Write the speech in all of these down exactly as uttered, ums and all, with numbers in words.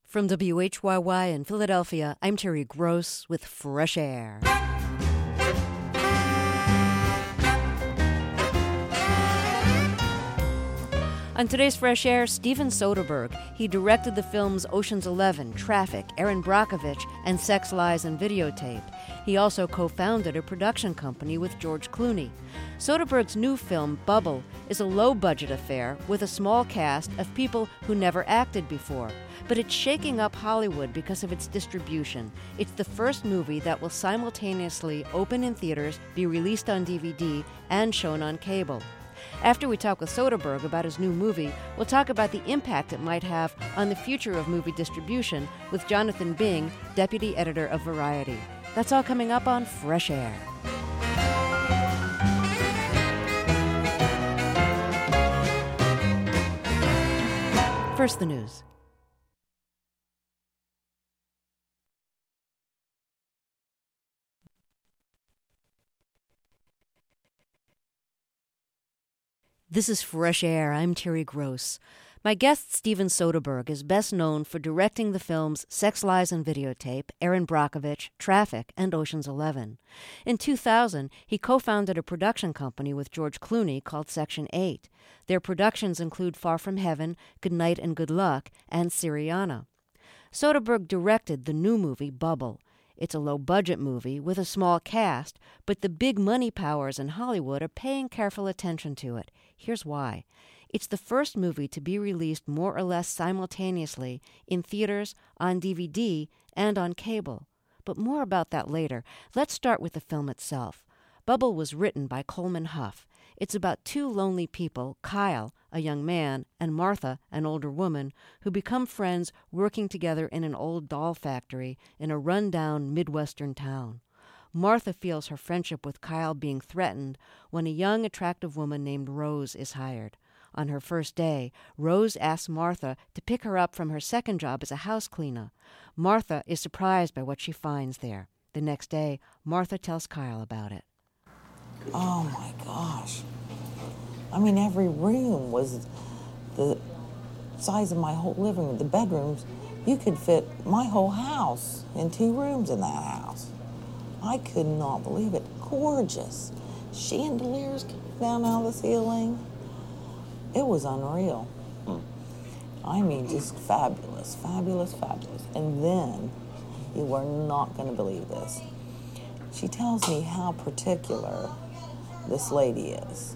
From W H Y Y in Philadelphia, I'm Terry Gross with Fresh Air. On today's Fresh Air, Steven Soderbergh. He directed the films Ocean's Eleven, Traffic, Erin Brockovich, and Sex, Lies, and Videotape. He also co-founded a production company with George Clooney. Soderbergh's new film, Bubble, is a low-budget affair with a small cast of people who never acted before. But it's shaking up Hollywood because of its distribution. It's the first movie that will simultaneously open in theaters, be released on D V D, and shown on cable. After we talk with Soderbergh about his new movie, we'll talk about the impact it might have on the future of movie distribution with Jonathan Bing, deputy editor of Variety. That's all coming up on Fresh Air. First, the news. This is Fresh Air. I'm Terry Gross. My guest, Steven Soderbergh, is best known for directing the films Sex, Lies, and Videotape, Erin Brockovich, Traffic, and Ocean's Eleven. In two thousand, he co-founded a production company with George Clooney called Section eight. Their productions include Far From Heaven, Good Night and Good Luck, and Syriana. Soderbergh directed the new movie Bubble. It's a low-budget movie with a small cast, but the big money powers in Hollywood are paying careful attention to it. Here's why. It's the first movie to be released more or less simultaneously in theaters, on D V D, and on cable. But more about that later. Let's start with the film itself. Bubble was written by Coleman Huff. It's about two lonely people, Kyle, a young man, and Martha, an older woman, who become friends working together in an old doll factory in a run-down Midwestern town. Martha feels her friendship with Kyle being threatened when a young, attractive woman named Rose is hired. On her first day, Rose asks Martha to pick her up from her second job as a house cleaner. Martha is surprised by what she finds there. The next day, Martha tells Kyle about it. Oh my gosh. I mean, every room was the size of my whole living room. The bedrooms, you could fit my whole house in two rooms in that house. I could not believe it. Gorgeous. Chandeliers coming down out of the ceiling. It was unreal. Hmm. I mean, just fabulous, fabulous, fabulous. And then, you are not going to believe this. She tells me how particular this lady is.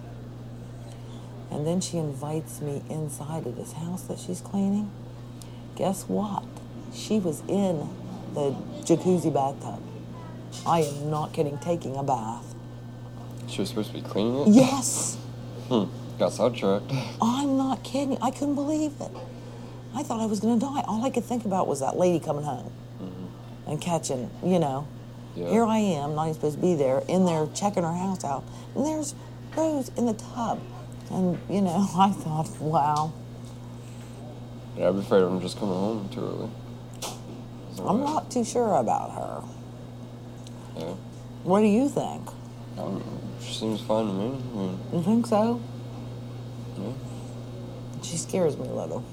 And then she invites me inside of this house that she's cleaning. Guess what? She was in the jacuzzi bathtub. I am not kidding, taking a bath. She was supposed to be cleaning it? Yes. Hmm. Got sidetracked. I'm not kidding. I couldn't believe it. I thought I was going to die. All I could think about was that lady coming home mm-hmm. and catching, you know. Yeah. Here I am, not even supposed to be there, in there checking her house out. And there's Rose in the tub. And, you know, I thought, wow. Yeah, I'd be afraid of him just coming home too early. So, I'm yeah. not too sure about her. Yeah. What do you think? Um, she seems fine to me. I mean, you think so? Yeah. She scares me a little.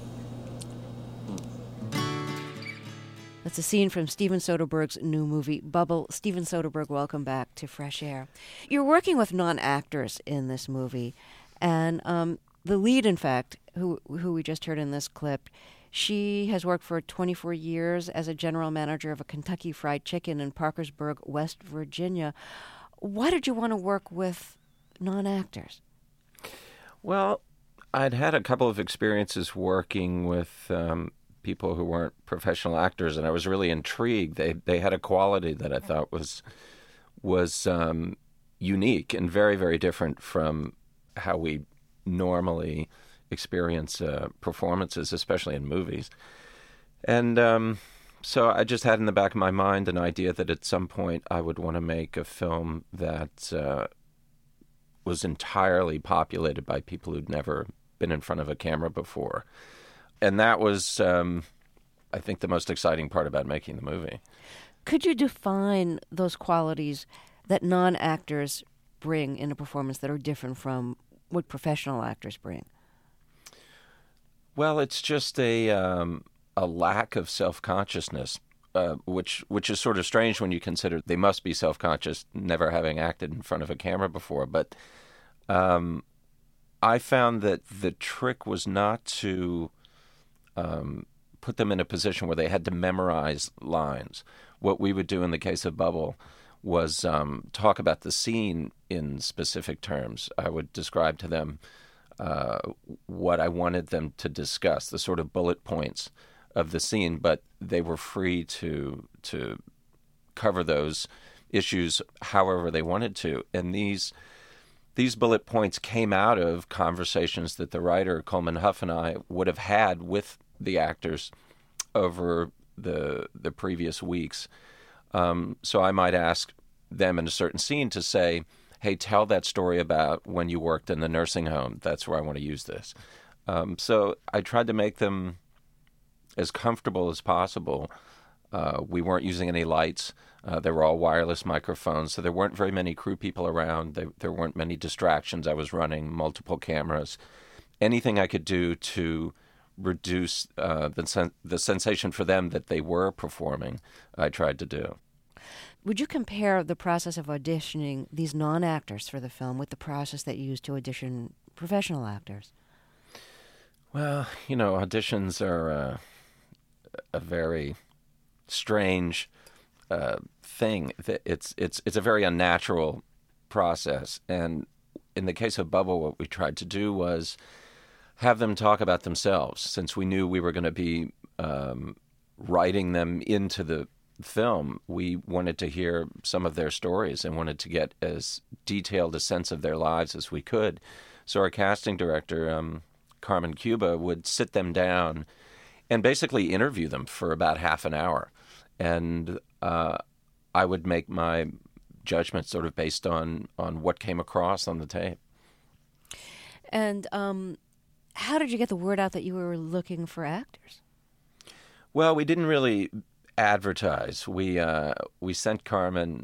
That's a scene from Steven Soderbergh's new movie, Bubble. Steven Soderbergh, welcome back to Fresh Air. You're working with non-actors in this movie, and um, the lead, in fact, who who we just heard in this clip, she has worked for twenty-four years as a general manager of a Kentucky Fried Chicken in Parkersburg, West Virginia. Why did you want to work with non-actors? Well, I'd had a couple of experiences working with um, people who weren't professional actors, and I was really intrigued. They they had a quality that I thought was was um, unique and very, very different from how we normally experience uh, performances, especially in movies. And um, so I just had in the back of my mind an idea that at some point I would want to make a film that uh, was entirely populated by people who'd never been in front of a camera before. And that was, um, I think, the most exciting part about making the movie. Could you define those qualities that non-actors bring in a performance that are different from what professional actors bring? Well, it's just a um, a lack of self-consciousness, uh, which which is sort of strange when you consider they must be self-conscious, never having acted in front of a camera before. But um, I found that the trick was not to um, put them in a position where they had to memorize lines. What we would do in the case of Bubble was um, talk about the scene in specific terms. I would describe to them uh, what I wanted them to discuss, the sort of bullet points of the scene, but they were free to to cover those issues however they wanted to. And these these bullet points came out of conversations that the writer, Coleman Huff, and I would have had with the actors over the the previous weeks. Um, so I might ask them in a certain scene to say, hey, tell that story about when you worked in the nursing home. That's where I want to use this. Um, so I tried to make them as comfortable as possible. Uh, we weren't using any lights. Uh, they were all wireless microphones, so there weren't very many crew people around. They, there weren't many distractions. I was running multiple cameras. Anything I could do to reduce uh, the sen- the sensation for them that they were performing, I tried to do. Would you compare the process of auditioning these non-actors for the film with the process that you used to audition professional actors? Well, you know, auditions are uh, a very strange uh, thing. It's it's it's a very unnatural process, and in the case of Bubble, what we tried to do was have them talk about themselves, since we knew we were going to be um, writing them into the film. We wanted to hear some of their stories and wanted to get as detailed a sense of their lives as we could. So our casting director, um, Carmen Cuba, would sit them down and basically interview them for about half an hour. And uh, I would make my judgment sort of based on, on what came across on the tape. And um, how did you get the word out that you were looking for actors? Well, we didn't really advertise. We uh, we sent Carmen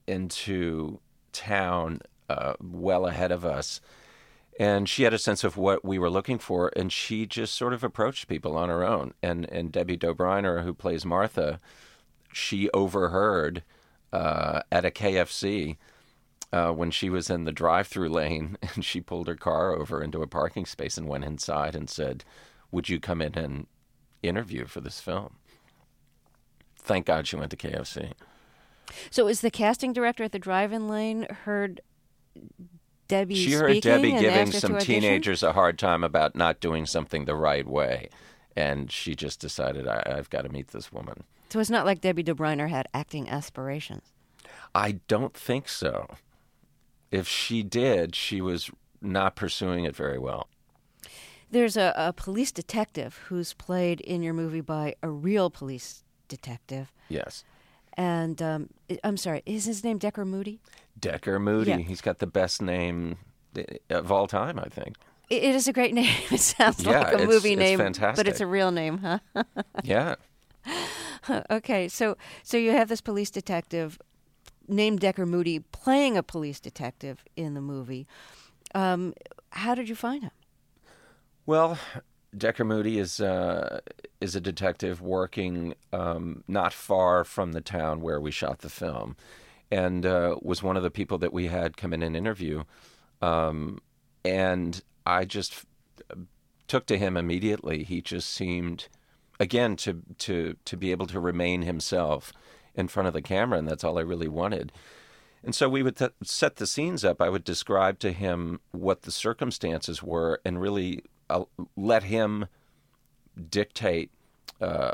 into town uh, well ahead of us, and she had a sense of what we were looking for, and she just sort of approached people on her own. And and Debbie Dobriner, who plays Martha, she overheard uh, at a K F C uh, when she was in the drive-through lane, and she pulled her car over into a parking space and went inside and said, "Would you come in and interview for this film?" Thank God she went to K F C. So is the casting director at the drive-in lane heard Debbie She heard speaking Debbie and giving asked her some to audition? teenagers a hard time about not doing something the right way. And she just decided, I, I've got to meet this woman. So it's not like Debbie Dobriner had acting aspirations. I don't think so. If she did, she was not pursuing it very well. There's a, a police detective who's played in your movie by a real police detective. Yes. And um, I'm sorry, is his name Decker Moody? Decker Moody. Yeah. He's got the best name of all time, I think. It, it is a great name. It sounds Yeah, like a it's- movie it's name, fantastic. but it's a real name, huh? Yeah. Okay, so so you have this police detective named Decker Moody playing a police detective in the movie. Um, how did you find him? Well, Decker Moody is uh, is a detective working um, not far from the town where we shot the film, and uh, was one of the people that we had come in and interview. Um, and I just f- took to him immediately. He just seemed, again, to to to be able to remain himself in front of the camera, and that's all I really wanted. And so we would th- set the scenes up. I would describe to him what the circumstances were, and really uh, let him dictate uh,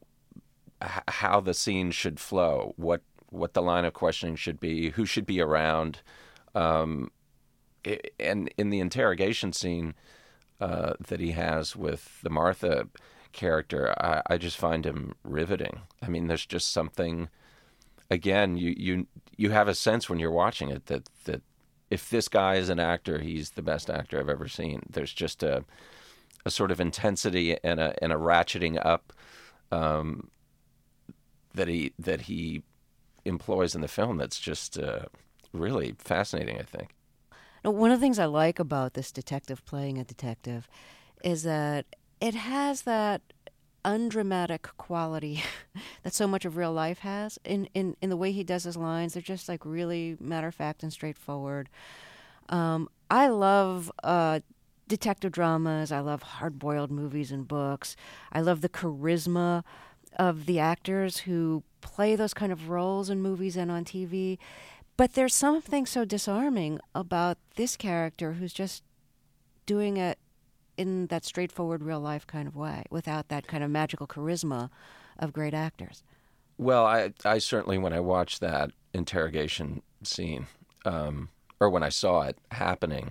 h- how the scene should flow, what what the line of questioning should be, who should be around. Um, i- and in the interrogation scene uh, that he has with the Martha character, I, I just find him riveting. I mean, there's just something. Again, you, you you have a sense when you're watching it that, that if this guy is an actor, he's the best actor I've ever seen. There's just a a sort of intensity and a and a ratcheting up um, that he that he employs in the film that's just uh, really fascinating, I think. Now, one of the things I like about this detective playing a detective is that it has that undramatic quality that so much of real life has in, in, in the way he does his lines. They're just like really matter of fact and straightforward. Um, I love uh, detective dramas. I love hard-boiled movies and books. I love the charisma of the actors who play those kind of roles in movies and on T V. But there's something so disarming about this character who's just doing it in that straightforward real life kind of way without that kind of magical charisma of great actors. Well, I, I certainly, when I watched that interrogation scene, um, or when I saw it happening,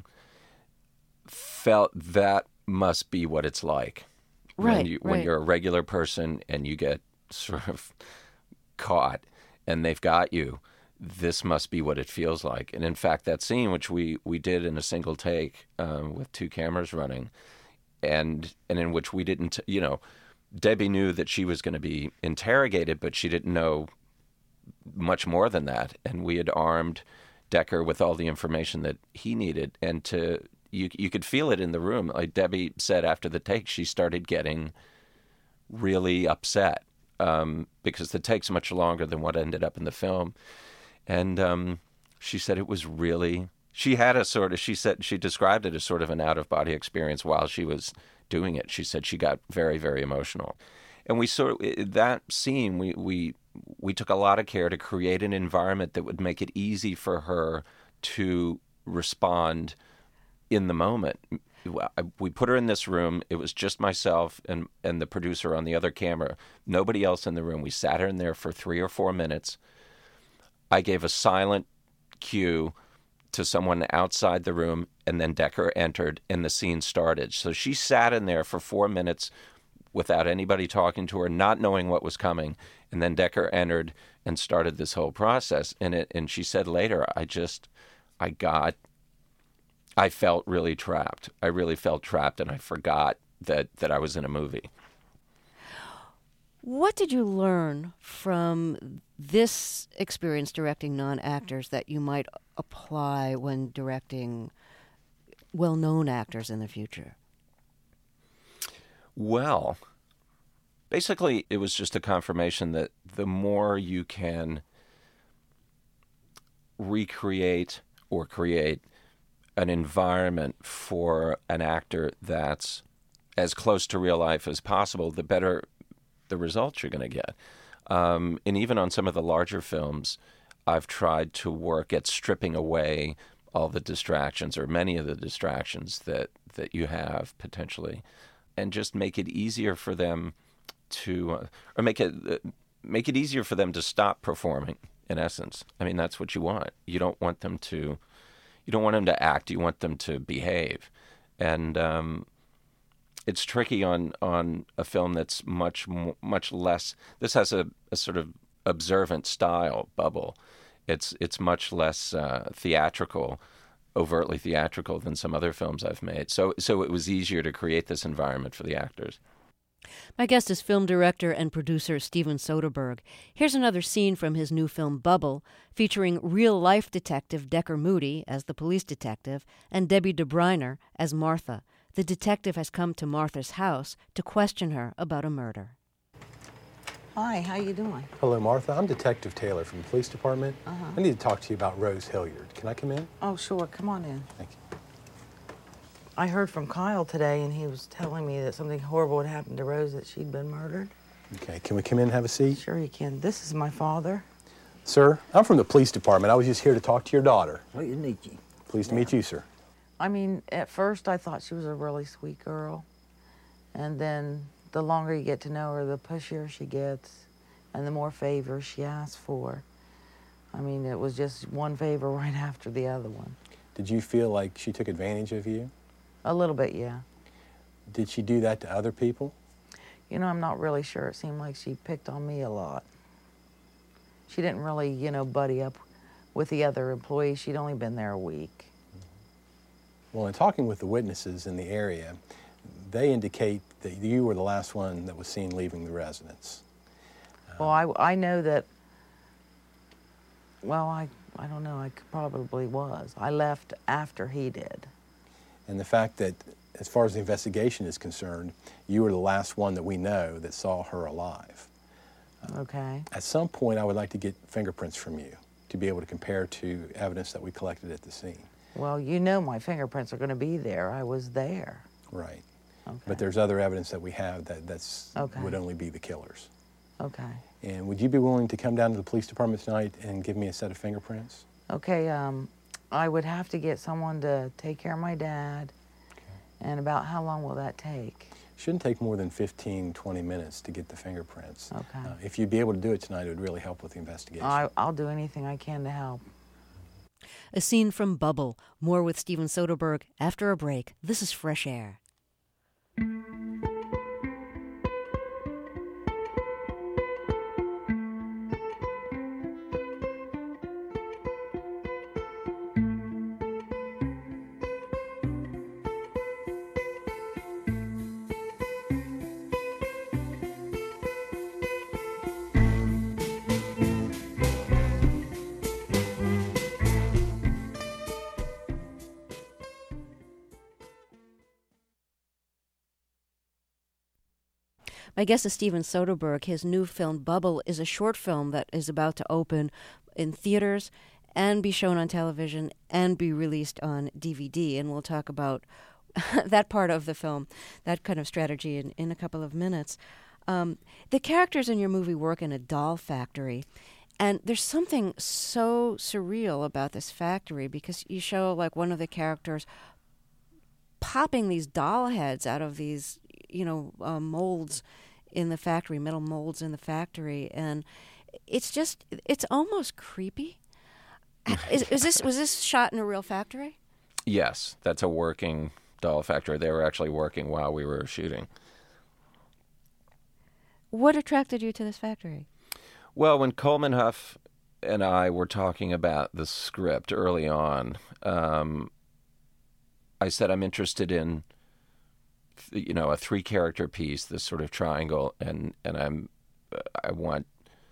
felt that must be what it's like. Right, when, you, right. when you're a regular person and you get sort of caught and they've got you, this must be what it feels like. And in fact, that scene, which we, we did in a single take um, with two cameras running, and and in which we didn't, you know, Debbie knew that she was going to be interrogated, but she didn't know much more than that. And we had armed Decker with all the information that he needed. And to you, you could feel it in the room. Like Debbie said after the take, she started getting really upset um, because the take's much longer than what ended up in the film. And um, she said it was really, she had a sort of, she said, she described it as sort of an out-of-body experience while she was doing it. She said she got very, very emotional. And we sort of, that scene, we, we, we took a lot of care to create an environment that would make it easy for her to respond in the moment. We put her in this room. It was just myself and, and the producer on the other camera. Nobody else in the room. We sat her in there for three or four minutes. I gave a silent cue to someone outside the room, and then Decker entered, and the scene started. So she sat in there for four minutes without anybody talking to her, not knowing what was coming, and then Decker entered and started this whole process. And it, and she said later, I just, I got, I felt really trapped. I really felt trapped, and I forgot that, that I was in a movie. What did you learn from this experience directing non-actors that you might apply when directing well-known actors in the future? Well, basically, it was just a confirmation that the more you can recreate or create an environment for an actor that's as close to real life as possible, the better the results you're going to get. Um, and even on some of the larger films, I've tried to work at stripping away all the distractions, or many of the distractions that, that you have potentially, and just make it easier for them to, uh, or make it uh, make it easier for them to stop performing. In essence, I mean, that's what you want. You don't want them to, you don't want them to act. You want them to behave, and um, it's tricky on, on a film that's much much less. This has a, a sort of observant style, Bubble. It's it's much less uh, theatrical, overtly theatrical than some other films I've made. So so it was easier to create this environment for the actors. My guest is film director and producer Steven Soderbergh. Here's another scene from his new film Bubble, featuring real-life detective Decker Moody as the police detective and Debbie DeBriner as Martha. The detective has come to Martha's house to question her about a murder. Hi, how you doing? Hello, Martha. I'm Detective Taylor from the police department. Uh-huh. I need to talk to you about Rose Hilliard. Can I come in? Oh, sure. Come on in. Thank you. I heard from Kyle today, and he was telling me that something horrible had happened to Rose, that she'd been murdered. Okay, can we come in and have a seat? Sure you can. This is my father. Sir, I'm from the police department. I was just here to talk to your daughter. Well, you meet you. Pleased to meet you, sir. I mean, at first I thought she was a really sweet girl. And then the longer you get to know her, the pushier she gets and the more favors she asks for. I mean, it was just one favor right after the other one. Did you feel like she took advantage of you? A little bit, yeah. Did she do that to other people? You know, I'm not really sure. It seemed like she picked on me a lot. She didn't really, you know, buddy up with the other employees. She'd only been there a week. Well, in talking with the witnesses in the area, they indicate that you were the last one that was seen leaving the residence. Well, I, I know that, well, I, I don't know, I probably was. I left after he did. And the fact that, as far as the investigation is concerned, you were the last one that we know that saw her alive. Okay. At some point, I would like to get fingerprints from you to be able to compare to evidence that we collected at the scene. Well, you know my fingerprints are going to be there. I was there. Right. Okay. But there's other evidence that we have that that's Okay. would only be the killers. Okay. And would you be willing to come down to the police department tonight and give me a set of fingerprints? Okay, um, I would have to get someone to take care of my dad. Okay. And about how long will that take? Shouldn't take more than fifteen, twenty minutes to get the fingerprints. Okay. Uh, if you'd be able to do it tonight, it would really help with the investigation. I, I'll do anything I can to help. A scene from Bubble. More with Steven Soderbergh after a break. This is Fresh Air. My guest is Steven Soderbergh. His new film, Bubble, is a short film that is about to open in theaters and be shown on television and be released on D V D. And we'll talk about that part of the film, that kind of strategy, in, in a couple of minutes. Um, the characters in your movie work in a doll factory. And there's something so surreal about this factory because you show, like, one of the characters popping these doll heads out of these, you know, uh, molds in the factory, metal molds in the factory, and it's just, it's almost creepy. is, is this was this shot in a real factory? Yes, that's a working doll factory. They were actually working while we were shooting. What attracted you to this factory? Well, when Coleman Huff and I were talking about the script early on, um, I said I'm interested in, you know, a three-character piece, this sort of triangle, and and I'm, I want,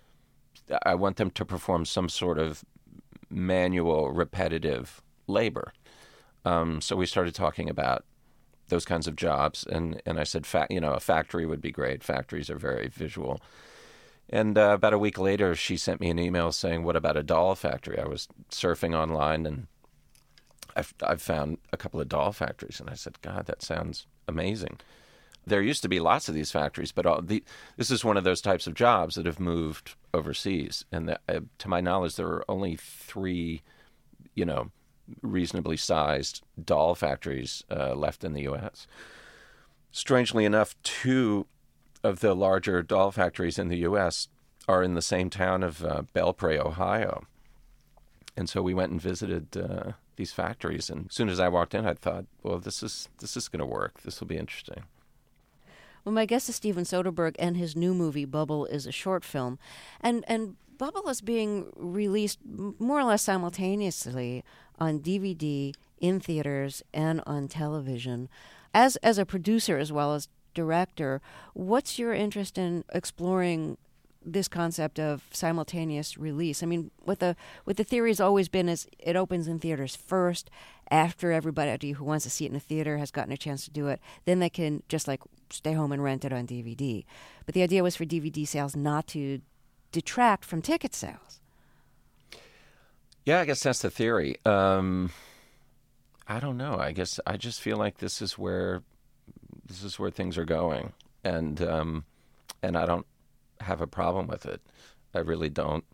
I want them to perform some sort of manual, repetitive labor. Um, so we started talking about those kinds of jobs, and and I said, fa- you know, a factory would be great. Factories are very visual. And uh, about a week later, she sent me an email saying, "What about a doll factory?" I was surfing online, and I've, I've found a couple of doll factories, and I said, God, that sounds amazing. There used to be lots of these factories, but all the, this is one of those types of jobs that have moved overseas. And that, uh, to my knowledge, there are only three, you know, reasonably sized doll factories uh, left in the U S. Strangely enough, two of the larger doll factories in the U S are in the same town of uh, Belpre, Ohio. And so we went and visited uh, these factories, and as soon as I walked in, I thought, well, this is this is going to work. This will be interesting. Well, my guest is Steven Soderbergh, and his new movie, Bubble, is a short film. And and Bubble is being released more or less simultaneously on D V D, in theaters, and on television. As as a producer as well as director, what's your interest in exploring this concept of simultaneous release? I mean, what the what the theory has always been is it opens in theaters first, after everybody who wants to see it in a theater has gotten a chance to do it, then they can just like stay home and rent it on D V D. But the idea was for D V D sales not to detract from ticket sales. Yeah, I guess that's the theory. Um, I don't know. I guess I just feel like this is where this is where things are going, and um, and I don't have a problem with it. I really don't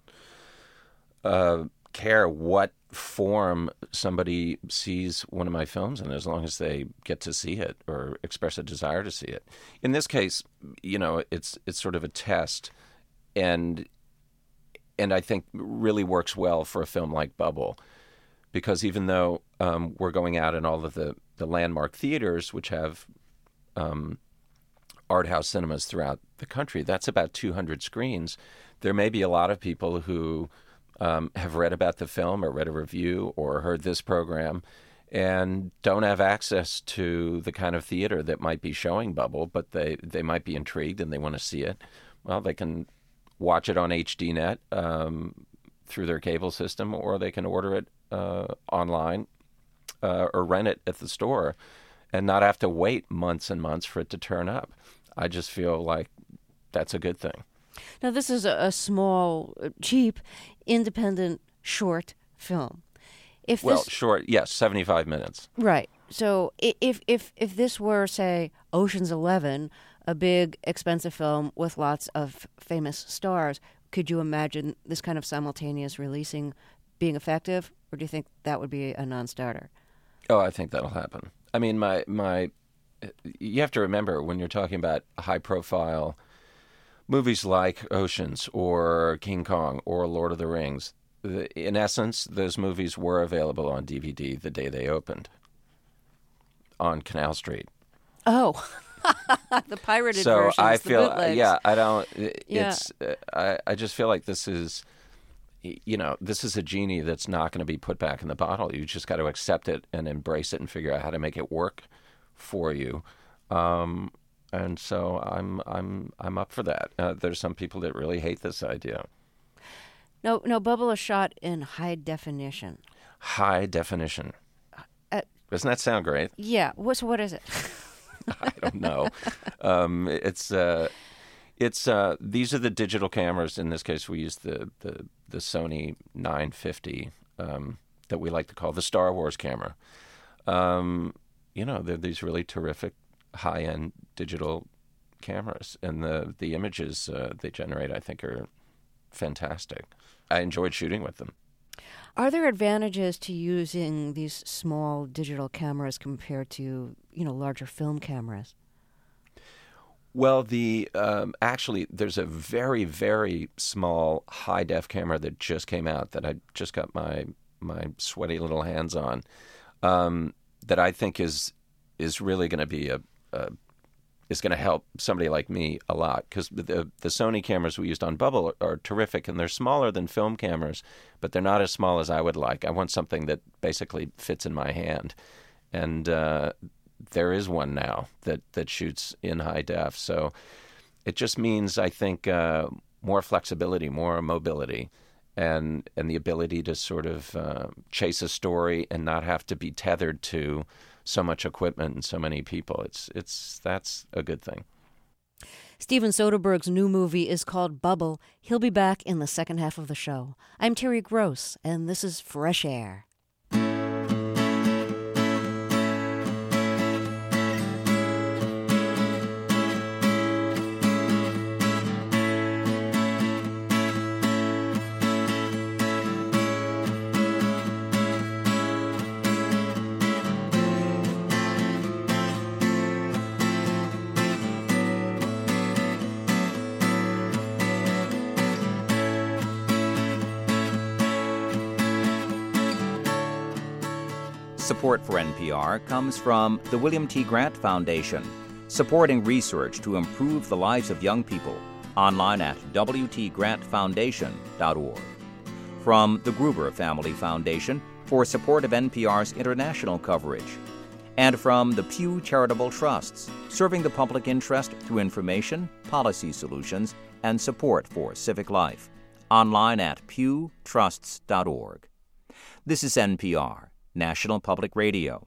uh, care what form somebody sees one of my films in, as long as they get to see it or express a desire to see it. In this case, you know, it's it's sort of a test, and and I think really works well for a film like Bubble, because even though um, we're going out in all of the, the landmark theaters, which have um, art house cinemas throughout the country, that's about two hundred screens. There may be a lot of people who um, have read about the film or read a review or heard this program and don't have access to the kind of theater that might be showing Bubble, but they, they might be intrigued and they want to see it. Well, they can watch it on H D net um, through their cable system, or they can order it uh, online uh, or rent it at the store and not have to wait months and months for it to turn up. I just feel like that's a good thing. Now, this is a, a small, cheap, independent, short film. If Well, this, short, yes, seventy-five minutes. Right. So i- if if if this were, say, Ocean's Eleven, a big, expensive film with lots of famous stars, could you imagine this kind of simultaneous releasing being effective, or do you think that would be a non-starter? Oh, I think that'll happen. I mean, my my, you have to remember when you're talking about high-profile movies like Oceans or King Kong or Lord of the Rings, in essence, those movies were available on D V D the day they opened on Canal Street. Oh, the pirated so versions, I the feel, bootlegs. yeah, I don't. It, Yeah. It's, uh, I, I just feel like this is, you know, this is a genie that's not going to be put back in the bottle. You just got to accept it and embrace it and figure out how to make it work for you. Um, and so I'm, I'm, I'm up for that. Uh, there's some people that really hate this idea. No, no, Bubble is shot in high definition. High definition. Uh, Doesn't that sound great? Yeah. What's what is it? I don't know. um, it's uh, it's uh, these are the digital cameras. In this case, we use the the, the Sony nine fifty um, that we like to call the Star Wars camera. Um, you know, they're these really terrific high end digital cameras, and the the images uh, they generate, I think, are fantastic. I enjoyed shooting with them. Are there advantages to using these small digital cameras compared to, you know, larger film cameras? Well, the um, actually, there's a very, very small high def camera that just came out that I just got my my sweaty little hands on. Um, that I think is is really going to be a, a is going to help somebody like me a lot, because the the Sony cameras we used on Bubble are, are terrific, and they're smaller than film cameras, but they're not as small as I would like. I want something that basically fits in my hand, and uh, there is one now that, that shoots in high def. So it just means, I think, uh, more flexibility, more mobility, and and the ability to sort of uh, chase a story and not have to be tethered to so much equipment and so many people. It's it's that's a good thing. Steven Soderbergh's new movie is called Bubble. He'll be back in the second half of the show. I'm Terry Gross, and this is Fresh Air. Support for N P R comes from the William T. Grant Foundation, supporting research to improve the lives of young people, online at w t grant foundation dot org. From the Gruber Family Foundation for support of N P R's international coverage. And from the Pew Charitable Trusts, serving the public interest through information, policy solutions, and support for civic life. Online at pew trusts dot org. This is N P R, National Public Radio.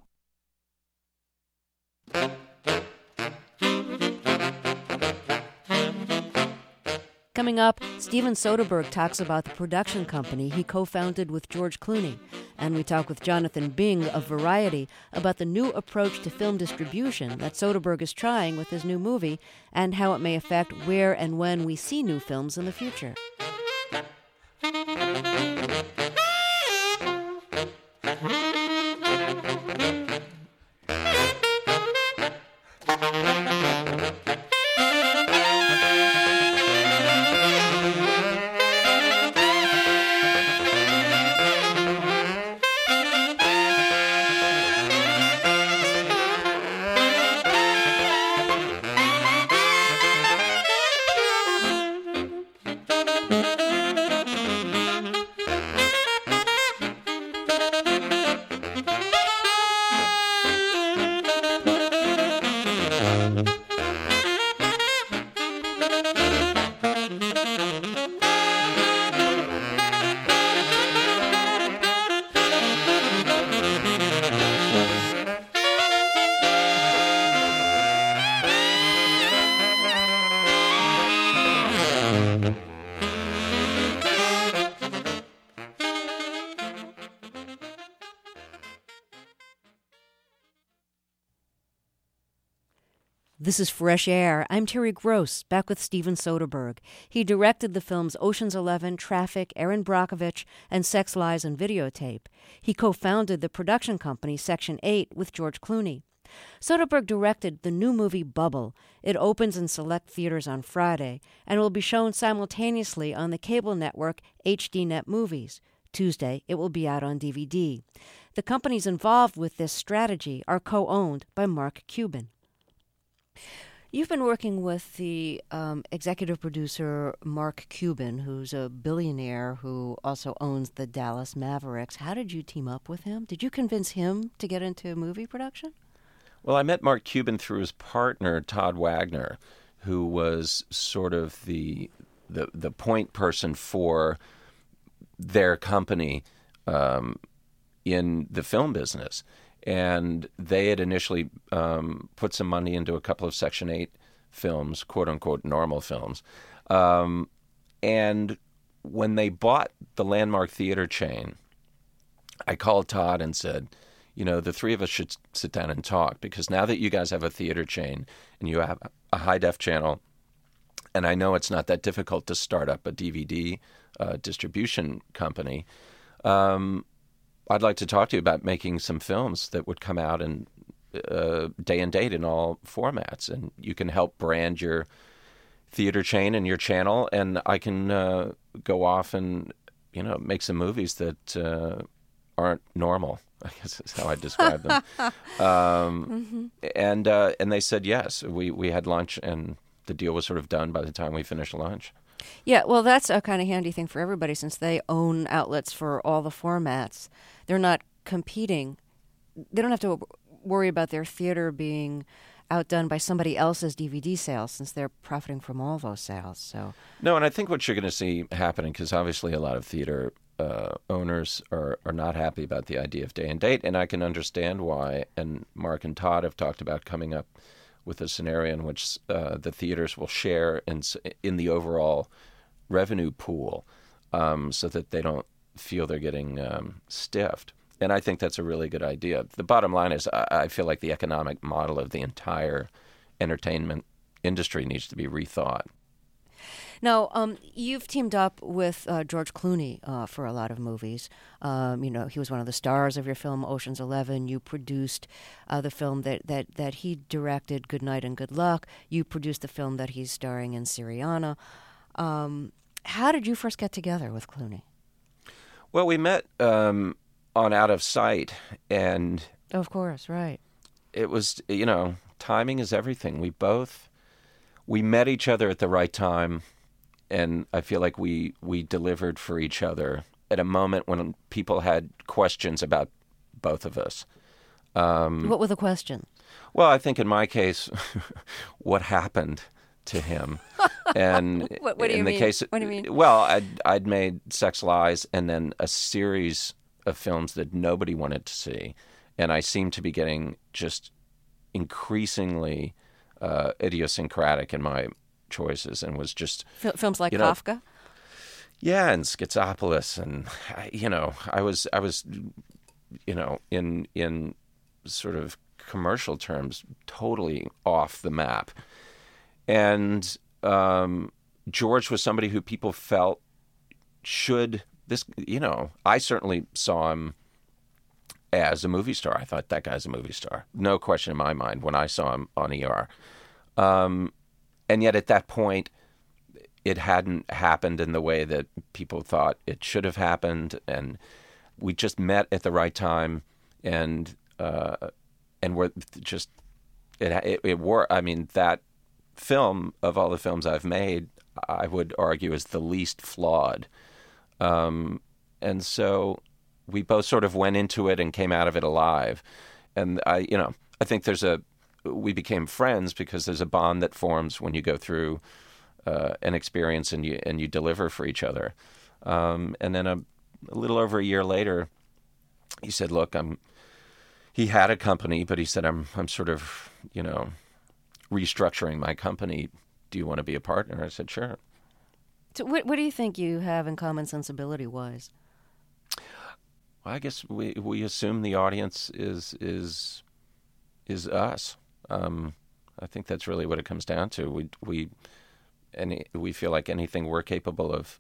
Coming up, Steven Soderbergh talks about the production company he co-founded with George Clooney. And we talk with Jonathan Bing of Variety about the new approach to film distribution that Soderbergh is trying with his new movie and how it may affect where and when we see new films in the future. This is Fresh Air. I'm Terry Gross, back with Steven Soderbergh. He directed the films Ocean's Eleven, Traffic, Erin Brockovich, and Sex, Lies, and Videotape. He co-founded the production company Section eight with George Clooney. Soderbergh directed the new movie Bubble. It opens in select theaters on Friday and will be shown simultaneously on the cable network H D Net Movies. Tuesday, it will be out on D V D. The companies involved with this strategy are co-owned by Mark Cuban. You've been working with the um, executive producer Mark Cuban, who's a billionaire who also owns the Dallas Mavericks. How did you team up with him? Did you convince him to get into movie production? Well, I met Mark Cuban through his partner, Todd Wagner, who was sort of the the, the point person for their company um, in the film business. And they had initially um, put some money into a couple of Section eight films, quote-unquote normal films. Um, and when they bought the Landmark Theater chain, I called Todd and said, you know, the three of us should sit down and talk, because now that you guys have a theater chain and you have a high-def channel, and I know it's not that difficult to start up a D V D uh, distribution company, um, I'd like to talk to you about making some films that would come out in uh, day and date in all formats, and you can help brand your theater chain and your channel, and I can uh, go off and, you know, make some movies that uh, aren't normal, I guess is how I describe them. um, mm-hmm. And uh, and they said yes. We we had lunch, and the deal was sort of done by the time we finished lunch. Yeah, well, that's a kind of handy thing for everybody, since they own outlets for all the formats. They're not competing. They don't have to worry about their theater being outdone by somebody else's D V D sales, since they're profiting from all those sales. So no, and I think what you're going to see happening, because obviously a lot of theater uh, owners are, are not happy about the idea of day and date, and I can understand why. And Mark and Todd have talked about coming up with a scenario in which uh, the theaters will share in, in the overall revenue pool, um, so that they don't feel they're getting um, stiffed. And I think that's a really good idea. The bottom line is I, I feel like the economic model of the entire entertainment industry needs to be rethought. Now, um, you've teamed up with uh, George Clooney uh, for a lot of movies. Um, you know, he was one of the stars of your film Ocean's Eleven. You produced uh, the film that, that, that he directed, Good Night and Good Luck. You produced the film that he's starring in, Syriana. Um, how did you first get together with Clooney? Well, we met um, on Out of Sight, and of course, right. It was, you know, timing is everything. We both we met each other at the right time, and I feel like we we delivered for each other at a moment when people had questions about both of us. Um, what were the questions? Well, I think in my case, what happened to him? And what, what do you in the mean? case, what do you mean? Well, I'd I'd made Sex, Lies, and then a series of films that nobody wanted to see, and I seemed to be getting just increasingly uh, idiosyncratic in my choices, and was just F- films like you know, Kafka. Yeah, and Schizopolis, and you know, I was I was, you know, in in sort of commercial terms, totally off the map. And um, George was somebody who people felt should this. You know, I certainly saw him as a movie star. I thought that guy's a movie star, no question in my mind when I saw him on E R. Um, and yet at that point, it hadn't happened in the way that people thought it should have happened, and we just met at the right time, and uh, and we're just it it, it were. I mean, that film, of all the films I've made, I would argue is the least flawed, um, and so we both sort of went into it and came out of it alive, and I, you know, I think there's a we became friends because there's a bond that forms when you go through Uh, an experience and you and you deliver for each other, um, and then a, a little over a year later, he said, "Look, I'm." He had a company, but he said, "I'm I'm sort of you know restructuring my company. Do you want to be a partner?" I said, "Sure." So, what what do you think you have in common sensibility wise? Well, I guess we we assume the audience is is is us. Um, I think that's really what it comes down to. We we any we feel like anything we're capable of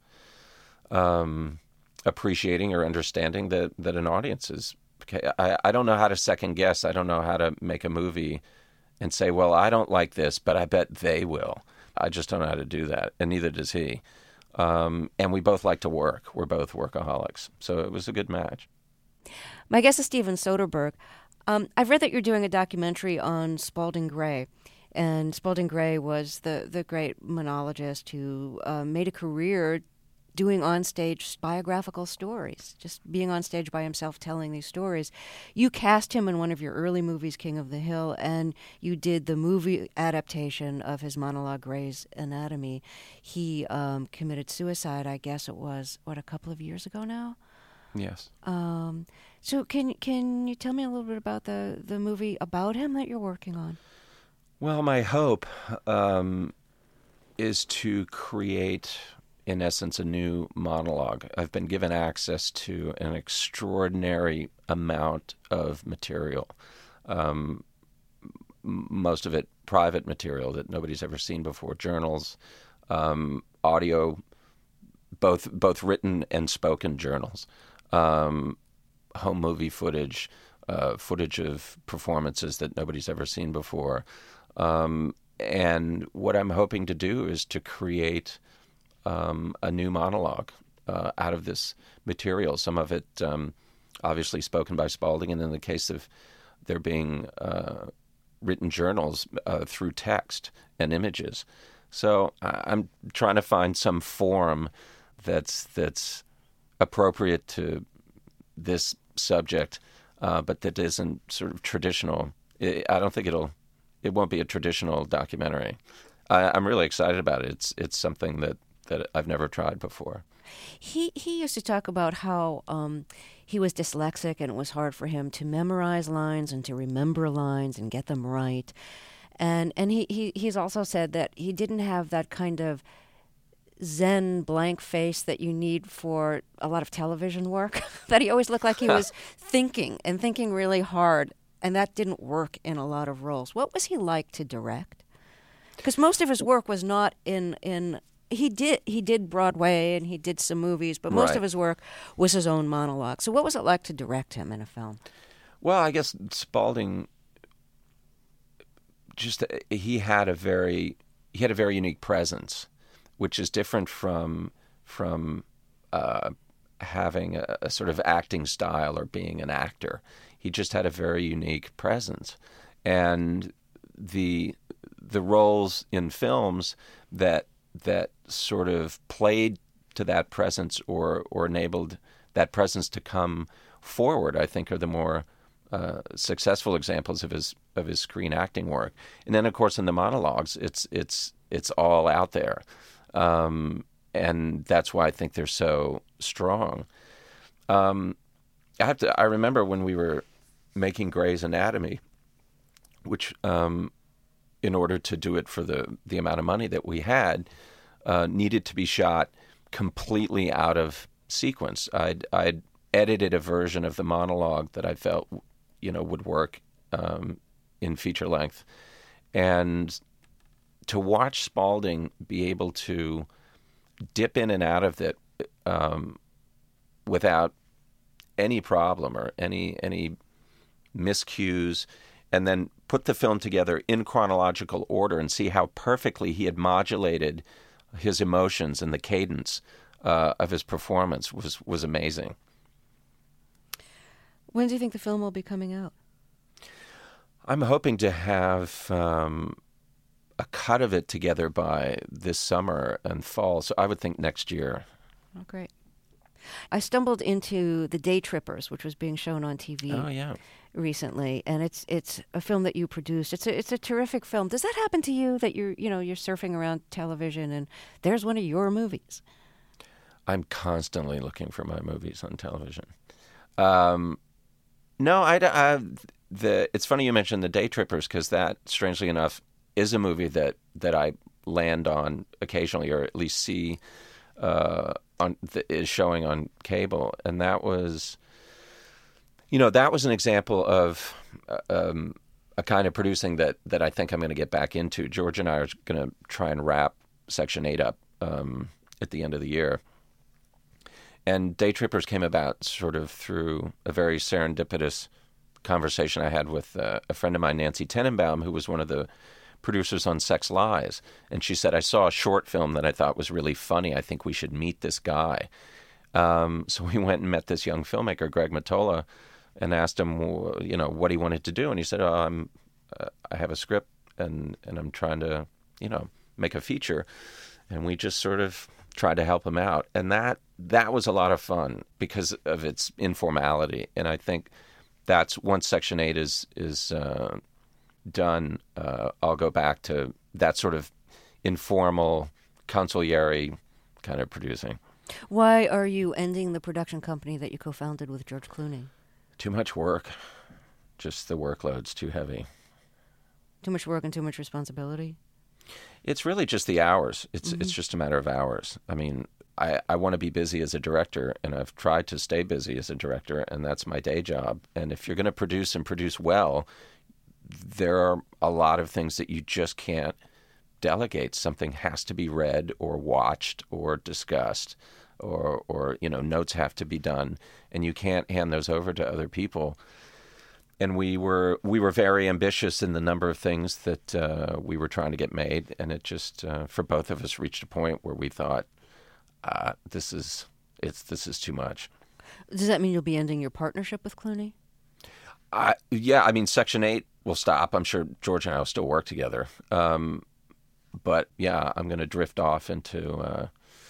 um, appreciating or understanding that, that an audience is. Okay, I, I don't know how to second guess. I don't know how to make a movie and say, well, I don't like this, but I bet they will. I just don't know how to do that, and neither does he. Um, and we both like to work. We're both workaholics. So it was a good match. My guest is Steven Soderbergh. Um, I've read that you're doing a documentary on Spalding Gray. And Spalding Gray was the, the great monologist who uh, made a career doing onstage biographical stories, just being on stage by himself telling these stories. You cast him in one of your early movies, King of the Hill, and you did the movie adaptation of his monologue, Gray's Anatomy. He um, committed suicide, I guess it was, what, a couple of years ago now? Yes. Um, so can can you tell me a little bit about the, the movie about him that you're working on? Well, my hope um, is to create, in essence, a new monologue. I've been given access to an extraordinary amount of material, um, m- most of it private material that nobody's ever seen before, journals, um, audio, both both written and spoken journals, um, home movie footage, uh, footage of performances that nobody's ever seen before. Um, and what I'm hoping to do is to create um, a new monologue uh, out of this material. Some of it um, obviously spoken by Spalding, and in the case of there being uh, written journals uh, through text and images. So I'm trying to find some form that's that's appropriate to this subject, uh, but that isn't sort of traditional. I don't think it'll. It won't be a traditional documentary. I, I'm really excited about it. It's it's something that, that I've never tried before. He he used to talk about how um, he was dyslexic and it was hard for him to memorize lines and to remember lines and get them right. And and he, he he's also said that he didn't have that kind of zen blank face that you need for a lot of television work, that he always looked like he was thinking and thinking really hard. And that didn't work in a lot of roles. What was he like to direct? Because most of his work was not in, in he did he did Broadway and he did some movies, but most Right. of his work was his own monologue. So what was it like to direct him in a film? Well, I guess Spalding just he had a very he had a very unique presence, which is different from from uh, having a, a sort of acting style or being an actor. He just had a very unique presence, and the the roles in films that that sort of played to that presence or or enabled that presence to come forward, I think, are the more uh, successful examples of his of his screen acting work. And then, of course, in the monologues, it's it's it's all out there, um, and that's why I think they're so strong. Um, I have to. I remember when we were making Gray's Anatomy, which, um, in order to do it for the, the amount of money that we had, uh, needed to be shot completely out of sequence. I'd, I'd edited a version of the monologue that I felt, you know, would work um, in feature length. And to watch Spalding be able to dip in and out of it um, without any problem or any any miscues, and then put the film together in chronological order and see how perfectly he had modulated his emotions and the cadence uh, of his performance was, was amazing. When do you think the film will be coming out? I'm hoping to have um, a cut of it together by this summer and fall, so I would think next year. Oh, great. I stumbled into The Day Trippers, which was being shown on T V Oh, yeah. recently, and it's it's a film that you produced. It's a it's a terrific film. Does that happen to you, that you're you know you're surfing around television and there's one of your movies? I'm constantly looking for my movies on television. Um, no, I, I the it's funny you mentioned The Day Trippers, because that, strangely enough, is a movie that that I land on occasionally, or at least see uh, on the, is showing on cable, and that was, you know, that was an example of um, a kind of producing that, that I think I'm going to get back into. George and I are going to try and wrap Section eight up um, at the end of the year. And Day Trippers came about sort of through a very serendipitous conversation I had with uh, a friend of mine, Nancy Tenenbaum, who was one of the producers on Sex Lies. And she said, I saw a short film that I thought was really funny. I think we should meet this guy. Um, so we went and met this young filmmaker, Greg Mottola, and asked him, you know, what he wanted to do. And he said, oh, I'm, uh, I have a script and, and I'm trying to, you know, make a feature. And we just sort of tried to help him out. And that that was a lot of fun because of its informality. And I think that's once Section eight is is uh, done, uh, I'll go back to that sort of informal, consigliere kind of producing. Why are you ending the production company that you co-founded with George Clooney? Too much work. Just the workload's too heavy. Too much work and too much responsibility? It's really just the hours. It's Mm-hmm. it's just a matter of hours. I mean, I, I want to be busy as a director, and I've tried to stay busy as a director, and that's my day job. And if you're going to produce and produce well, there are a lot of things that you just can't delegate. Something has to be read or watched or discussed, or, or you know, notes have to be done, and you can't hand those over to other people. And we were we were very ambitious in the number of things that uh, we were trying to get made, and it just uh, for both of us reached a point where we thought, uh, this is it's this is too much. Does that mean you'll be ending your partnership with Clooney? I, yeah, I mean, Section eight will stop. I'm sure George and I will still work together. Um, but yeah, I'm going to drift off into uh,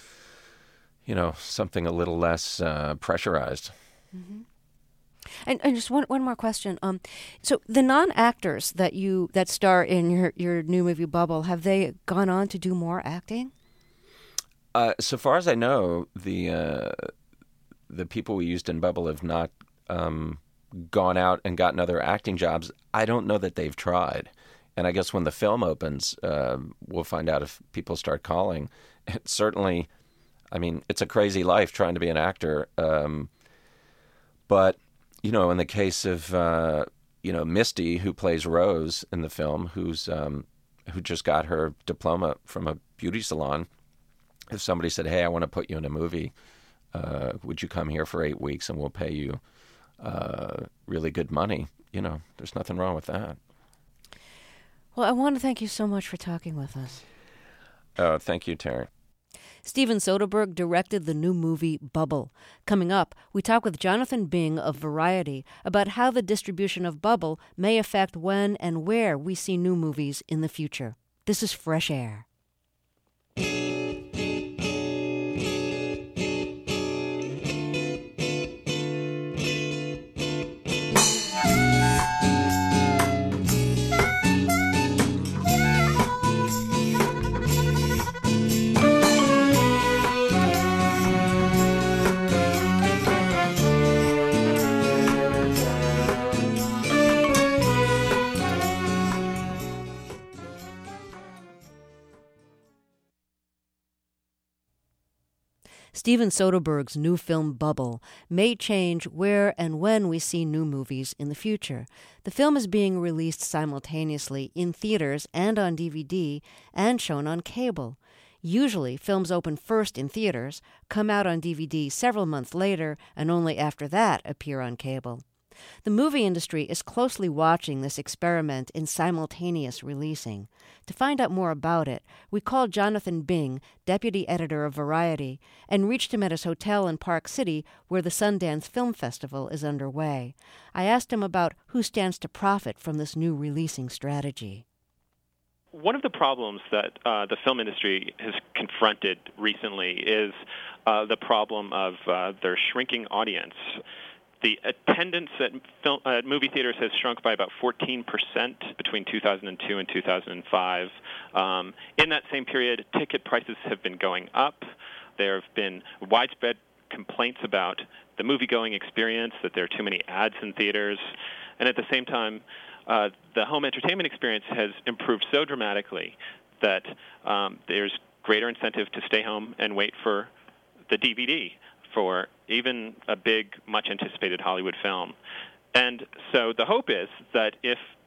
you know something a little less uh, pressurized. Mm-hmm. And, and just one one more question. Um, so the non-actors that you that star in your, your new movie Bubble, have they gone on to do more acting? Uh, so far as I know, the uh, the people we used in Bubble have not um, gone out and gotten other acting jobs. I don't know that they've tried. And I guess when the film opens, uh, we'll find out if people start calling. It certainly, I mean, it's a crazy life trying to be an actor. Um, but you know, in the case of, uh, you know, Misty, who plays Rose in the film, who's um, who just got her diploma from a beauty salon, if somebody said, hey, I want to put you in a movie, uh, would you come here for eight weeks and we'll pay you uh, really good money? You know, there's nothing wrong with that. Well, I want to thank you so much for talking with us. Uh, thank you, Terry. Steven Soderbergh directed the new movie Bubble. Coming up, we talk with Jonathan Bing of Variety about how the distribution of Bubble may affect when and where we see new movies in the future. This is Fresh Air. Steven Soderbergh's new film Bubble may change where and when we see new movies in the future. The film is being released simultaneously in theaters and on D V D and shown on cable. Usually, films open first in theaters, come out on D V D several months later, and only after that appear on cable. The movie industry is closely watching this experiment in simultaneous releasing. To find out more about it, we called Jonathan Bing, deputy editor of Variety, and reached him at his hotel in Park City, where the Sundance Film Festival is underway. I asked him about who stands to profit from this new releasing strategy. One of the problems that uh, the film industry has confronted recently is uh, the problem of uh, their shrinking audience. The attendance at, film, at movie theaters has shrunk by about fourteen percent between two thousand two and two thousand five. Um, in that same period, ticket prices have been going up. There have been widespread complaints about the movie-going experience, that there are too many ads in theaters. And at the same time, uh, the home entertainment experience has improved so dramatically that um, there's greater incentive to stay home and wait for the D V D for even a big, much-anticipated Hollywood film. And so the hope is that if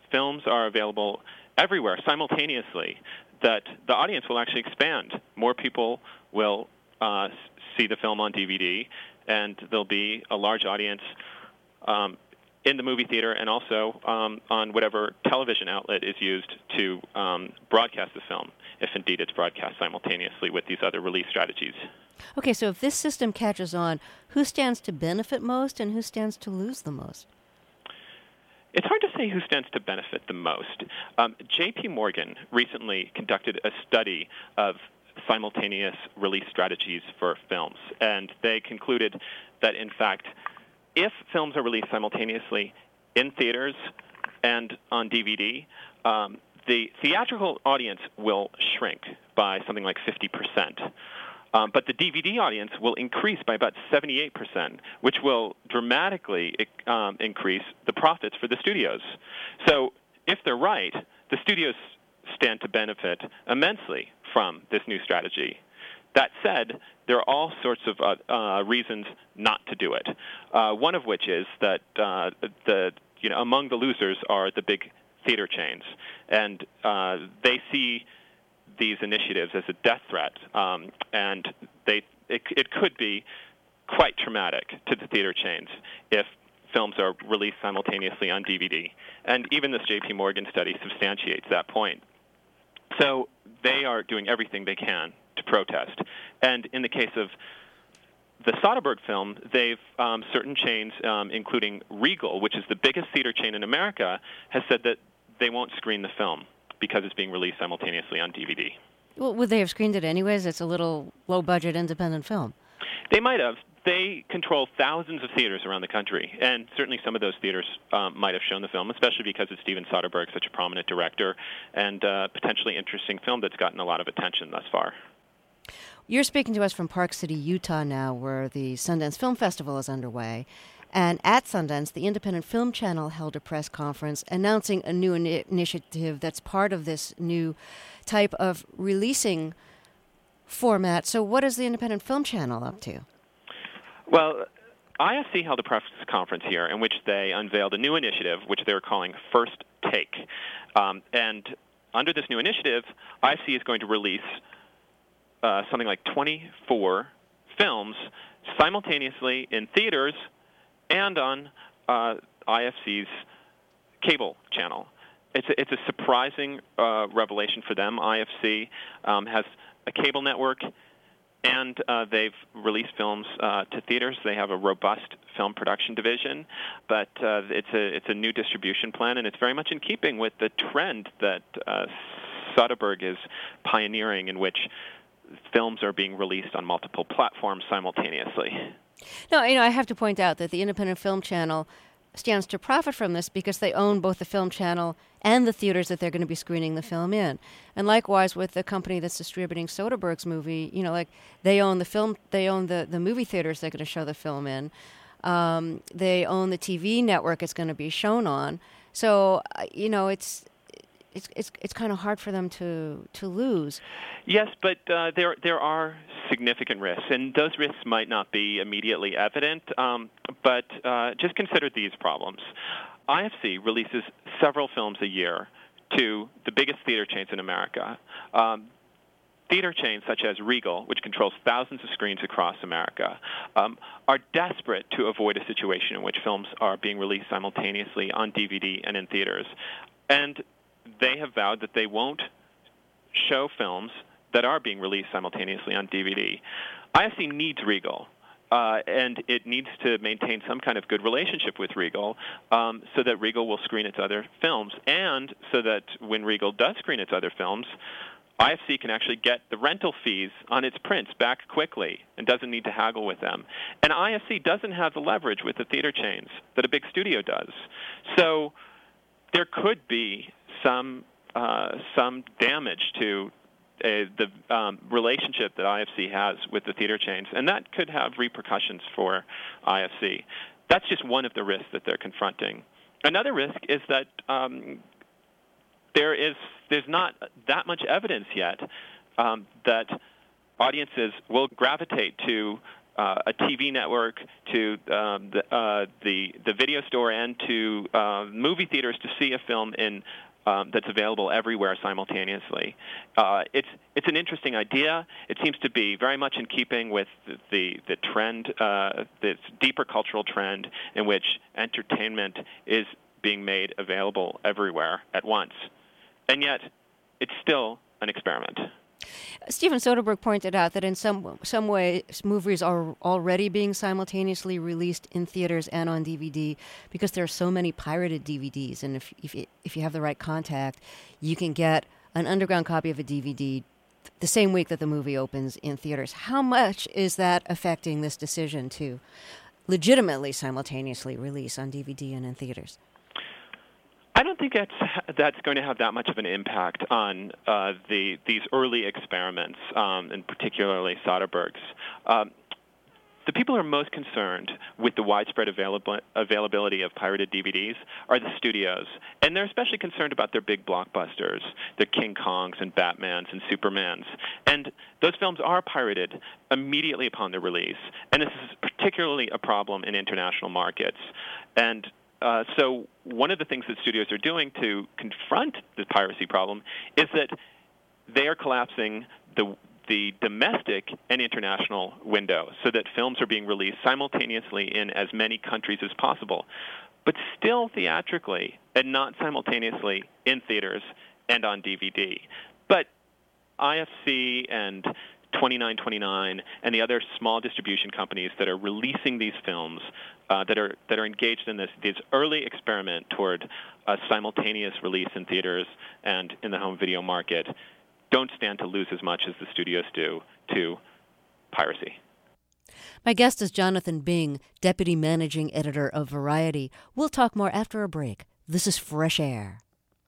films are available everywhere simultaneously, that the audience will actually expand. More people will uh, see the film on D V D, and there'll be a large audience um, in the movie theater and also um, on whatever television outlet is used to um, broadcast the film, if indeed it's broadcast simultaneously with these other release strategies. Okay, so if this system catches on, who stands to benefit most and who stands to lose the most? It's hard to say who stands to benefit the most. Um, J P Morgan recently conducted a study of simultaneous release strategies for films, and they concluded that, in fact, if films are released simultaneously in theaters and on D V D, um, the theatrical audience will shrink by something like fifty percent. Um, but the D V D audience will increase by about seventy-eight percent, which will dramatically um, increase the profits for the studios. So if they're right, the studios stand to benefit immensely from this new strategy. That said, there are all sorts of uh, uh, reasons not to do it. Uh, one of which is that uh, the you know among the losers are the big theater chains, and uh, they see these initiatives as a death threat, um, and they it, it could be quite traumatic to the theater chains if films are released simultaneously on D V D. And even this J P Morgan study substantiates that point. So they are doing everything they can to protest. And in the case of the Soderbergh film, they've um, certain chains, um, including Regal, which is the biggest theater chain in America, has said that they won't screen the film because it's being released simultaneously on D V D. Well, would they have screened it anyways? It's a little low-budget independent film. They might have. They control thousands of theaters around the country, and certainly some of those theaters um, might have shown the film, especially because it's Steven Soderbergh, such a prominent director, and uh, potentially interesting film that's gotten a lot of attention thus far. You're speaking to us from Park City, Utah now, where the Sundance Film Festival is underway. And at Sundance, the Independent Film Channel held a press conference announcing a new in- initiative that's part of this new type of releasing format. So what is the Independent Film Channel up to? Well, I F C held a press conference here in which they unveiled a new initiative, which they were calling First Take. Um, and under this new initiative, I F C is going to release uh, something like twenty-four films simultaneously in theaters and on uh, I F C's cable channel. It's a, it's a surprising uh, revelation for them. I F C um, has a cable network, and uh, they've released films uh, to theaters. They have a robust film production division, but uh, it's a it's a new distribution plan, and it's very much in keeping with the trend that uh, Soderbergh is pioneering, in which films are being released on multiple platforms simultaneously. No, you know, I have to point out that the Independent Film Channel stands to profit from this because they own both the film channel and the theaters that they're going to be screening the film in. And likewise with the company that's distributing Soderbergh's movie, you know, like they own the film, they own the, the movie theaters they're going to show the film in. Um, they own the T V network it's going to be shown on. So, uh, you know, it's it's it's it's kind of hard for them to to lose. Yes, but uh, there there are significant risks, and those risks might not be immediately evident. Um, but uh, just consider these problems. I F C releases several films a year to the biggest theater chains in America. Um, Theater chains such as Regal, which controls thousands of screens across America, um, are desperate to avoid a situation in which films are being released simultaneously on D V D and in theaters. And they have vowed that they won't show films that are being released simultaneously on D V D. I F C needs Regal, uh, and it needs to maintain some kind of good relationship with Regal um, so that Regal will screen its other films, and so that when Regal does screen its other films, I F C can actually get the rental fees on its prints back quickly and doesn't need to haggle with them. And I F C doesn't have the leverage with the theater chains that a big studio does. So there could be some uh, some damage to uh, the um, relationship that I F C has with the theater chains, and that could have repercussions for I F C. That's just one of the risks that they're confronting. Another risk is that um, there is there's not that much evidence yet um, that audiences will gravitate to uh, a T V network, to um, the, uh, the the video store, and to uh, movie theaters to see a film in um, that's available everywhere simultaneously. Uh, it's it's an interesting idea. It seems to be very much in keeping with the the, the trend, uh, this deeper cultural trend in which entertainment is being made available everywhere at once, and yet it's still an experiment. Steven Soderbergh pointed out that in some some ways movies are already being simultaneously released in theaters and on D V D because there are so many pirated D V Ds, and if if you, if you have the right contact, you can get an underground copy of a D V D the same week that the movie opens in theaters. How much is that affecting this decision to legitimately simultaneously release on D V D and in theaters? I don't think that's that's going to have that much of an impact on uh, the these early experiments, um, and particularly Soderbergh's. Um, the people who are most concerned with the widespread available, availability of pirated D V Ds are the studios, and they're especially concerned about their big blockbusters, their King Kongs and Batmans and Supermans. And those films are pirated immediately upon their release, and this is particularly a problem in international markets. And Uh, so one of the things that studios are doing to confront the piracy problem is that they are collapsing the the domestic and international window so that films are being released simultaneously in as many countries as possible, but still theatrically and not simultaneously in theaters and on D V D. But I F C and twenty-nine twenty-nine and the other small distribution companies that are releasing these films, uh, that are that are engaged in this this early experiment toward a simultaneous release in theaters and in the home video market, don't stand to lose as much as the studios do to piracy. My guest is Jonathan Bing, Deputy Managing Editor of Variety. We'll talk more after a break. This is Fresh Air.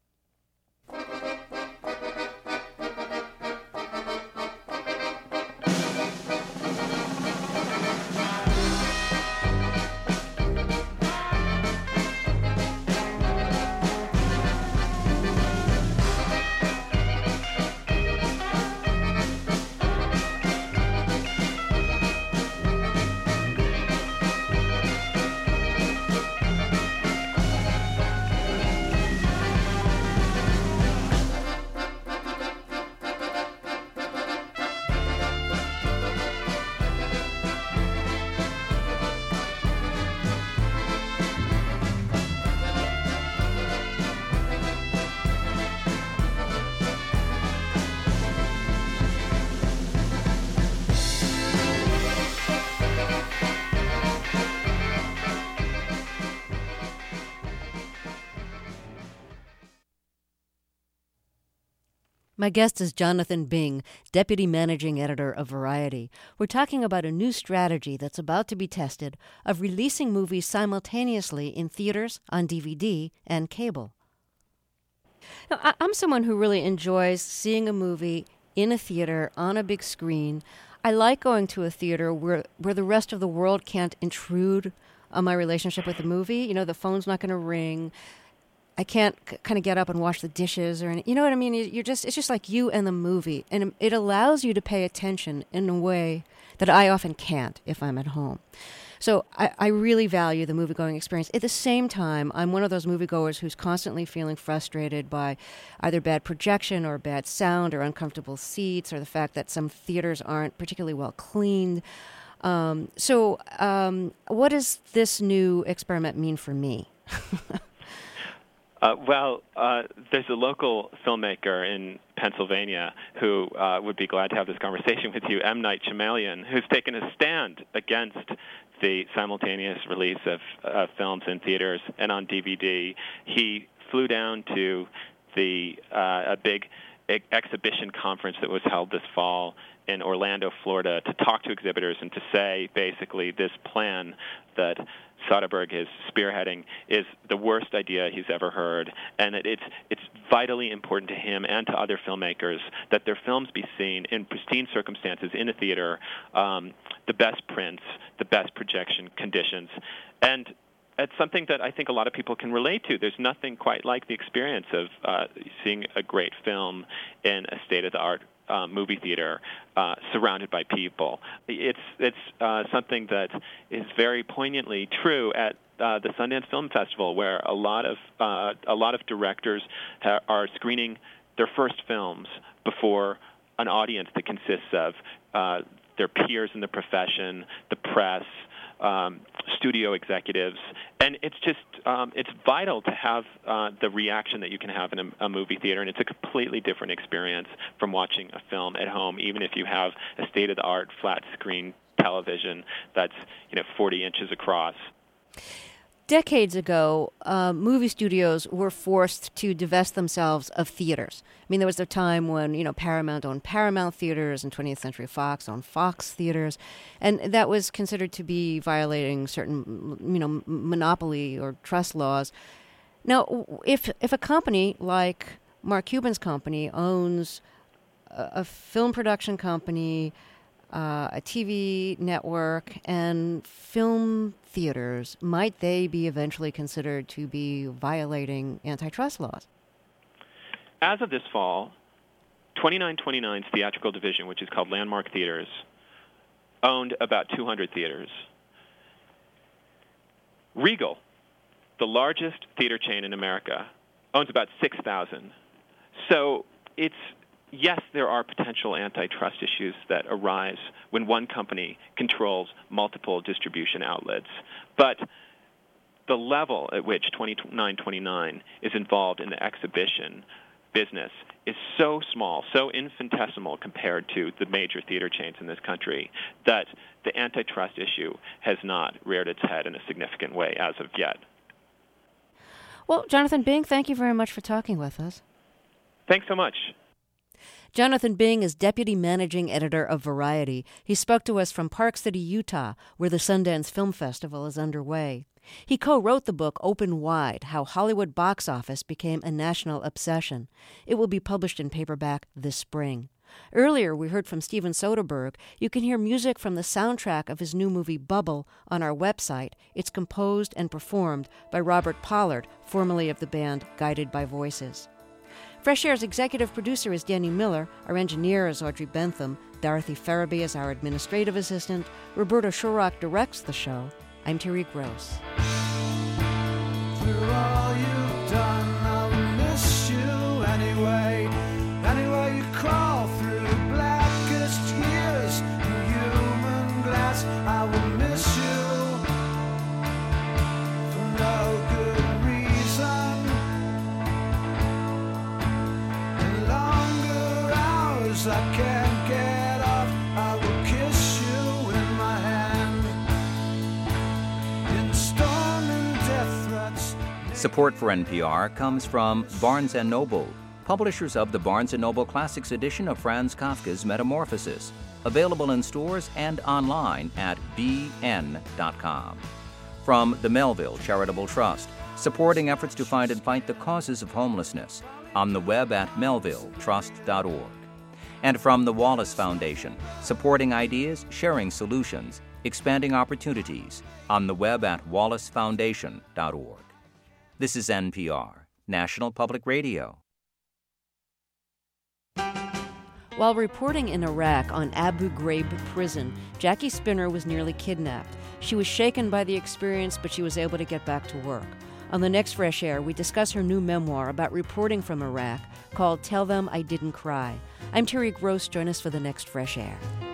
My guest is Jonathan Bing, Deputy Managing Editor of Variety. We're talking about a new strategy that's about to be tested of releasing movies simultaneously in theaters, on D V D, and cable. Now, I'm someone who really enjoys seeing a movie in a theater on a big screen. I like going to a theater where, where the rest of the world can't intrude on my relationship with the movie. You know, the phone's not going to ring. I can't c- kind of get up and wash the dishes or any, you know what I mean? You're just it's just like you and the movie, and it allows you to pay attention in a way that I often can't if I'm at home. So I, I really value the movie-going experience. At the same time, I'm one of those moviegoers who's constantly feeling frustrated by either bad projection or bad sound or uncomfortable seats or the fact that some theaters aren't particularly well cleaned. Um, so um, what does this new experiment mean for me? Uh, well, uh, there's a local filmmaker in Pennsylvania who uh, would be glad to have this conversation with you, M. Night Shyamalan, who's taken a stand against the simultaneous release of uh, films in theaters and on D V D. He flew down to the uh, a big ex- exhibition conference that was held this fall in Orlando, Florida, to talk to exhibitors and to say basically this plan that Soderbergh is spearheading is the worst idea he's ever heard, and that it's it's vitally important to him and to other filmmakers that their films be seen in pristine circumstances in a theater, um, the best prints, the best projection conditions, and it's something that I think a lot of people can relate to. There's nothing quite like the experience of uh, seeing a great film in a state-of-the-art uh, movie theater uh, surrounded by people. It's it's uh, something that is very poignantly true at uh, the Sundance Film Festival, where a lot of uh, a lot of directors ha- are screening their first films before an audience that consists of uh, their peers in the profession, the press, um, studio executives, and it's just um, it's vital to have uh, the reaction that you can have in a, a movie theater, and it's a completely different experience from watching a film at home, even if you have a state-of-the-art flat-screen television that's you know forty inches across. Decades ago, uh, movie studios were forced to divest themselves of theaters. I mean, there was a time when, you know, Paramount owned Paramount Theaters and twentieth Century Fox owned Fox Theaters, and that was considered to be violating certain, you know, monopoly or trust laws. Now, if if a company like Mark Cuban's company owns a, a film production company, Uh, a T V network, and film theaters, might they be eventually considered to be violating antitrust laws? As of this fall, twenty-nine twenty-nine's theatrical division, which is called Landmark Theaters, owned about two hundred theaters. Regal, the largest theater chain in America, owns about six thousand. So it's yes, there are potential antitrust issues that arise when one company controls multiple distribution outlets. But the level at which twenty-nine twenty-nine is involved in the exhibition business is so small, so infinitesimal compared to the major theater chains in this country, that the antitrust issue has not reared its head in a significant way as of yet. Well, Jonathan Bing, thank you very much for talking with us. Thanks so much. Jonathan Bing is Deputy Managing Editor of Variety. He spoke to us from Park City, Utah, where the Sundance Film Festival is underway. He co-wrote the book Open Wide, How Hollywood Box Office Became a National Obsession. It will be published in paperback this spring. Earlier, we heard from Steven Soderbergh. You can hear music from the soundtrack of his new movie Bubble on our website. It's composed and performed by Robert Pollard, formerly of the band Guided by Voices. Fresh Air's executive producer is Danny Miller. Our engineer is Audrey Bentham. Dorothy Farabee is our administrative assistant. Roberta Shurrock directs the show. I'm Terry Gross. Through all you've done, I'll miss you anyway. Anyway, you crawl through the blackest years. Through human glass, I will miss you for no good reason. In longer hours, I can't get off. I will kiss you in my hand. In storm and death threats. Support for N P R comes from Barnes and Noble, publishers of the Barnes and Noble Classics edition of Franz Kafka's Metamorphosis, available in stores and online at b n dot com. From the Melville Charitable Trust, supporting efforts to find and fight the causes of homelessness, on the web at melville trust dot org. And from the Wallace Foundation, supporting ideas, sharing solutions, expanding opportunities, on the web at wallace foundation dot org. This is N P R, National Public Radio. While reporting in Iraq on Abu Ghraib prison, Jackie Spinner was nearly kidnapped. She was shaken by the experience, but she was able to get back to work. On the next Fresh Air, we discuss her new memoir about reporting from Iraq called Tell Them I Didn't Cry. I'm Terry Gross. Join us for the next Fresh Air.